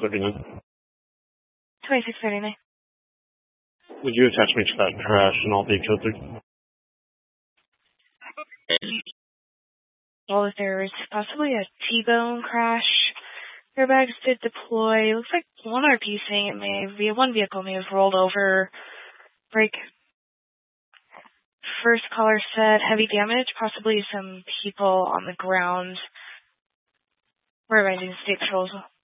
1239. 2639. Would you attach me to that crash and I'll be filtered? Well, if there's possibly a T-bone crash, airbags did deploy. It looks like one RP saying one vehicle may have rolled over. Brake. First caller said heavy damage, possibly some people on the ground. We're advising state patrols